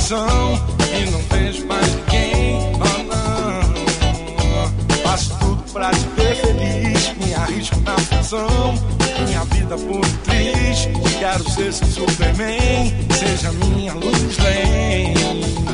aflição e não vejo mais ninguém. Oh não, faço tudo pra te ver feliz, me arrisco na função, minha vida por triste. Quero ser seu Superman, seja minha luz lente.